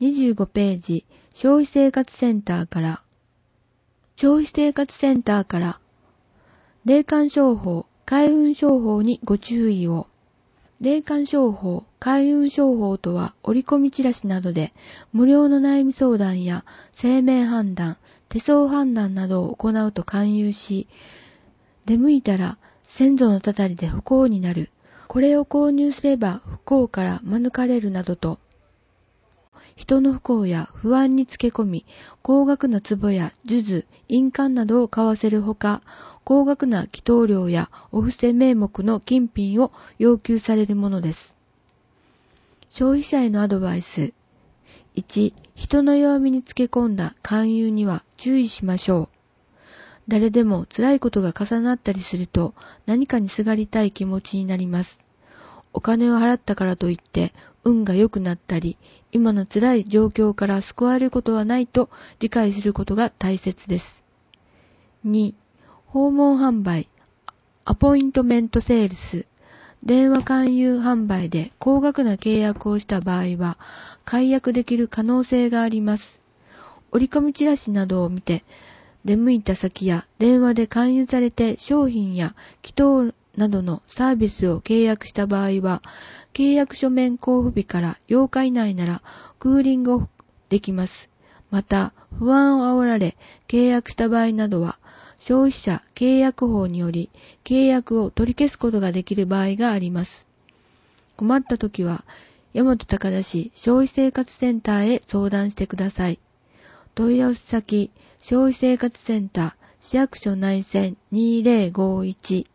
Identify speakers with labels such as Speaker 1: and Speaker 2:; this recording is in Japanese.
Speaker 1: 25ページ、消費生活センターから。消費生活センターから、霊感商法、開運商法にご注意を。霊感商法、開運商法とは折り込みチラシなどで無料の悩み相談や生命判断、手相判断などを行うと勧誘し、出向いたら先祖のたたりで不幸になる。これを購入すれば不幸から免れるなどと、人の不幸や不安につけ込み、高額な壺や数珠、印鑑などを買わせるほか、高額な祈祷料やお布施名目の金品を要求されるものです。消費者へのアドバイス。1、人の弱みにつけ込んだ勧誘には注意しましょう。誰でも辛いことが重なったりすると何かにすがりたい気持ちになります。お金を払ったからといって運が良くなったり、今の辛い状況から救われることはないと理解することが大切です。2、訪問販売、アポイントメントセールス、電話勧誘販売で高額な契約をした場合は解約できる可能性があります。折り込みチラシなどを見て、出向いた先や電話で勧誘されて商品や祈祷などのサービスを契約した場合は、契約書面交付日から8日以内ならクーリングオフできます。また、不安を煽られ契約した場合などは、消費者契約法により契約を取り消すことができる場合があります。困ったときは、大和高田市消費生活センターへ相談してください。問い合わせ先、消費生活センター、市役所内線2051